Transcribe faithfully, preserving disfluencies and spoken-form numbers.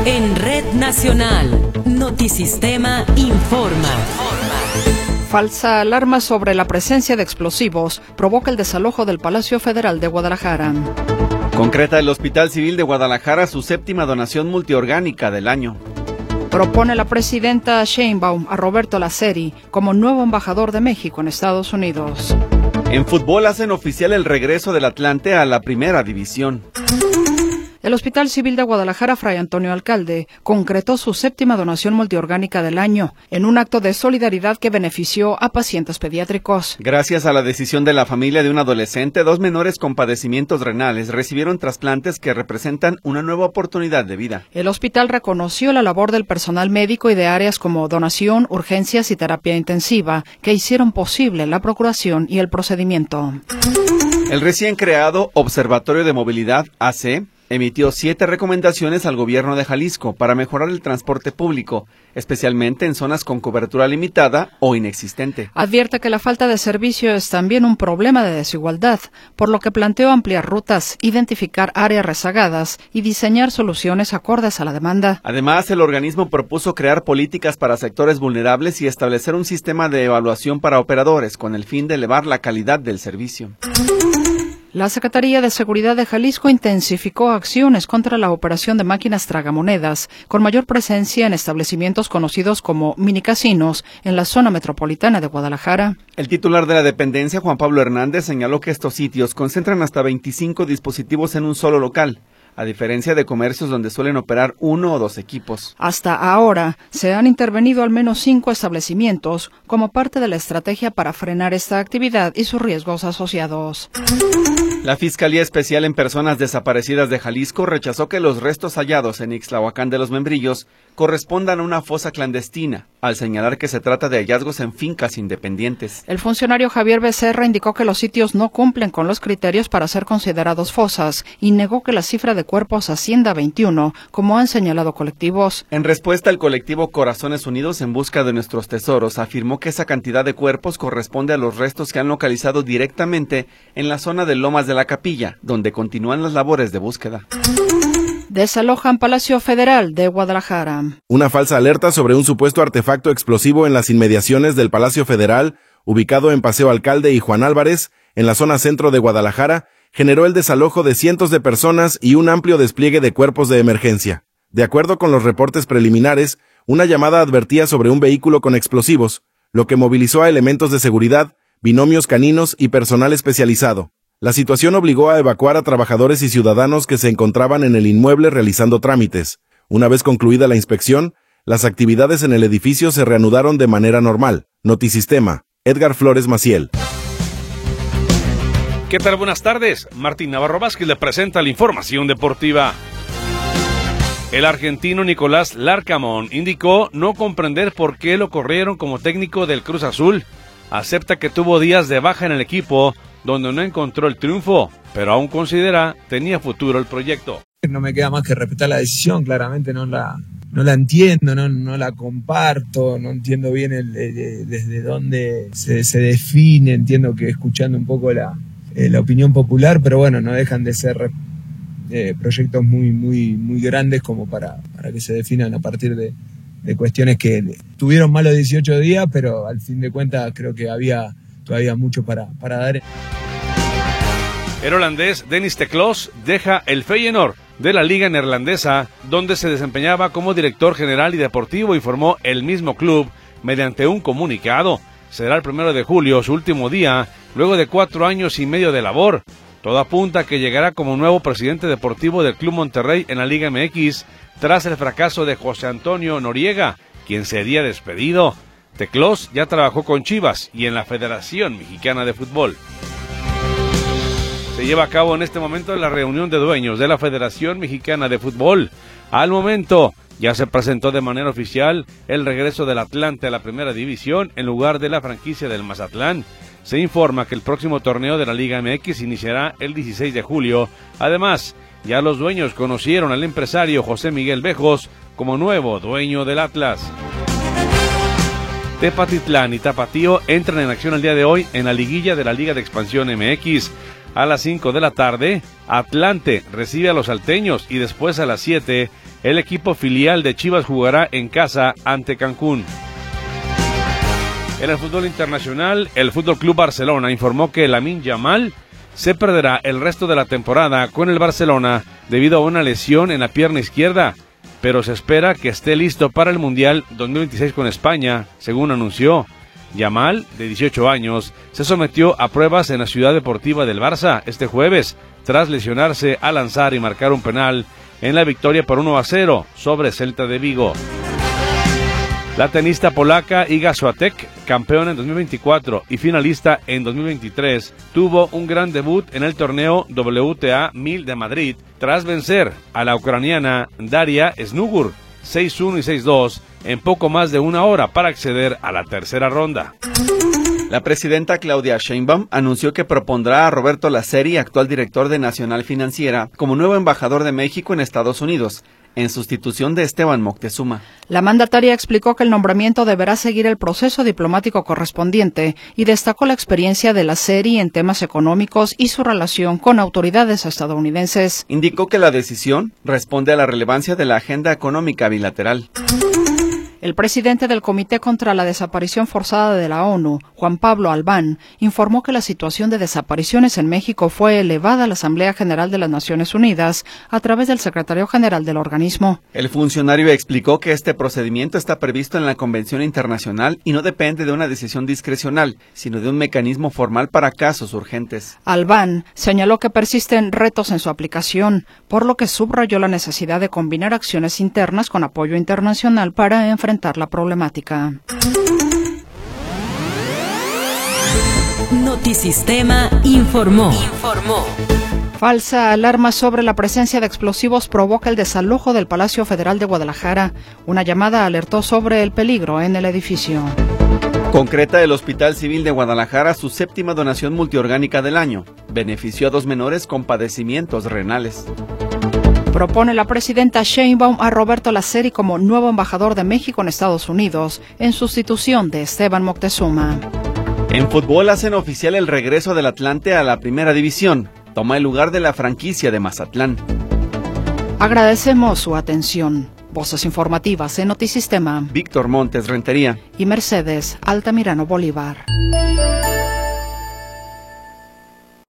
En Red Nacional, Notisistema informa. Falsa alarma sobre la presencia de explosivos provoca el desalojo del Palacio Federal de Guadalajara. Concreta el Hospital Civil de Guadalajara su séptima donación multiorgánica del año. Propone la presidenta Sheinbaum a Roberto Laceri como nuevo embajador de México en Estados Unidos. En fútbol hacen oficial el regreso del Atlante a la primera división. El Hospital Civil de Guadalajara Fray Antonio Alcalde concretó su séptima donación multiorgánica del año en un acto de solidaridad que benefició a pacientes pediátricos. Gracias a la decisión de la familia de un adolescente, dos menores con padecimientos renales recibieron trasplantes que representan una nueva oportunidad de vida. El hospital reconoció la labor del personal médico y de áreas como donación, urgencias y terapia intensiva que hicieron posible la procuración y el procedimiento. El recién creado Observatorio de Movilidad A C emitió siete recomendaciones al gobierno de Jalisco para mejorar el transporte público, especialmente en zonas con cobertura limitada o inexistente. Advierte que la falta de servicio es también un problema de desigualdad, por lo que planteó ampliar rutas, identificar áreas rezagadas y diseñar soluciones acordes a la demanda. Además, el organismo propuso crear políticas para sectores vulnerables y establecer un sistema de evaluación para operadores con el fin de elevar la calidad del servicio. La Secretaría de Seguridad de Jalisco intensificó acciones contra la operación de máquinas tragamonedas, con mayor presencia en establecimientos conocidos como minicasinos en la zona metropolitana de Guadalajara. El titular de la dependencia, Juan Pablo Hernández, señaló que estos sitios concentran hasta veinticinco dispositivos en un solo local, a diferencia de comercios donde suelen operar uno o dos equipos. Hasta ahora se han intervenido al menos cinco establecimientos como parte de la estrategia para frenar esta actividad y sus riesgos asociados. La Fiscalía Especial en Personas Desaparecidas de Jalisco rechazó que los restos hallados en Ixtlahuacán de los Membrillos correspondan a una fosa clandestina, al señalar que se trata de hallazgos en fincas independientes. El funcionario Javier Becerra indicó que los sitios no cumplen con los criterios para ser considerados fosas y negó que la cifra de cuerpos ascienda a veintiuno, como han señalado colectivos. En respuesta, el colectivo Corazones Unidos en Busca de Nuestros Tesoros afirmó que esa cantidad de cuerpos corresponde a los restos que han localizado directamente en la zona de Lomas de la Capilla, donde continúan las labores de búsqueda. Desalojan Palacio Federal de Guadalajara. Una falsa alerta sobre un supuesto artefacto explosivo en las inmediaciones del Palacio Federal, ubicado en Paseo Alcalde y Juan Álvarez, en la zona centro de Guadalajara, generó el desalojo de cientos de personas y un amplio despliegue de cuerpos de emergencia. De acuerdo con los reportes preliminares, una llamada advertía sobre un vehículo con explosivos, lo que movilizó a elementos de seguridad, binomios caninos y personal especializado. La situación obligó a evacuar a trabajadores y ciudadanos que se encontraban en el inmueble realizando trámites. Una vez concluida la inspección, las actividades en el edificio se reanudaron de manera normal. Notisistema, Edgar Flores Maciel. ¿Qué tal? Buenas tardes. Martín Navarro Vázquez le presenta la información deportiva. El argentino Nicolás Larcamón indicó no comprender por qué lo corrieron como técnico del Cruz Azul. Acepta que tuvo días de baja en el equipo, donde no encontró el triunfo, pero aún considera tenía futuro el proyecto. No me queda más que respetar la decisión, claramente no la, no la entiendo, no, no la comparto, no entiendo bien el, el, desde dónde se, se define, entiendo que escuchando un poco la, eh, la opinión popular, pero bueno, no dejan de ser eh, proyectos muy, muy, muy grandes como para, para que se definan a partir de, de cuestiones que tuvieron malos dieciocho días, pero al fin de cuentas creo que había todavía mucho para, para dar. El holandés Dennis te Kloes deja el Feyenoord de la liga neerlandesa, donde se desempeñaba como director general y deportivo, informó el mismo club mediante un comunicado. Será el primero de julio su último día, luego de cuatro años y medio de labor. Todo apunta a que llegará como nuevo presidente deportivo del Club Monterrey en la Liga M X, tras el fracaso de José Antonio Noriega, quien sería despedido. te Kloes ya trabajó con Chivas y en la Federación Mexicana de Fútbol. Se lleva a cabo en este momento la reunión de dueños de la Federación Mexicana de Fútbol. Al momento ya se presentó de manera oficial el regreso del Atlante a la Primera División en lugar de la franquicia del Mazatlán. Se informa que el próximo torneo de la Liga M X iniciará el dieciséis de julio. Además, ya los dueños conocieron al empresario José Miguel Bejos como nuevo dueño del Atlas. Tepatitlán y Tapatío entran en acción el día de hoy en la liguilla de la Liga de Expansión M X. A las cinco de la tarde, Atlante recibe a los salteños y después a las siete, El equipo filial de Chivas jugará en casa ante Cancún. En el fútbol internacional, el Fútbol Club Barcelona informó que Lamine Yamal se perderá el resto de la temporada con el Barcelona debido a una lesión en la pierna izquierda, pero se espera que esté listo para el Mundial dos mil veintiséis con España, según anunció. Yamal, de dieciocho años, se sometió a pruebas en la Ciudad Deportiva del Barça este jueves, tras lesionarse al lanzar y marcar un penal en la victoria por uno a cero sobre Celta de Vigo. La tenista polaca Iga Swiatek, campeona en dos mil veinticuatro y finalista en dos mil veintitrés, tuvo un gran debut en el torneo W T A mil de Madrid, tras vencer a la ucraniana Daria Snugur seis uno y seis dos en poco más de una hora para acceder a la tercera ronda. La presidenta Claudia Sheinbaum anunció que propondrá a Roberto Laceri, actual director de Nacional Financiera, como nuevo embajador de México en Estados Unidos, en sustitución de Esteban Moctezuma. La mandataria explicó que el nombramiento deberá seguir el proceso diplomático correspondiente y destacó la experiencia de Laceri en temas económicos y su relación con autoridades estadounidenses. Indicó que la decisión responde a la relevancia de la agenda económica bilateral. El presidente del Comité contra la Desaparición Forzada de la ONU, Juan Pablo Albán, informó que la situación de desapariciones en México fue elevada a la Asamblea General de las Naciones Unidas a través del secretario general del organismo. El funcionario explicó que este procedimiento está previsto en la Convención Internacional y no depende de una decisión discrecional, sino de un mecanismo formal para casos urgentes. Albán señaló que persisten retos en su aplicación, por lo que subrayó la necesidad de combinar acciones internas con apoyo internacional para enfrentar la problemática. Notisistema informó. Informó. Falsa alarma sobre la presencia de explosivos provoca el desalojo del Palacio Federal de Guadalajara. Una llamada alertó sobre el peligro en el edificio. Concreta el Hospital Civil de Guadalajara su séptima donación multiorgánica del año. Benefició a dos menores con padecimientos renales. Propone la presidenta Sheinbaum a Roberto Laceri como nuevo embajador de México en Estados Unidos, en sustitución de Esteban Moctezuma. En fútbol hacen oficial el regreso del Atlante a la primera división. Toma el lugar de la franquicia de Mazatlán. Agradecemos su atención. Voces informativas en Notisistema. Víctor Montes Rentería. Y Mercedes Altamirano Bolívar.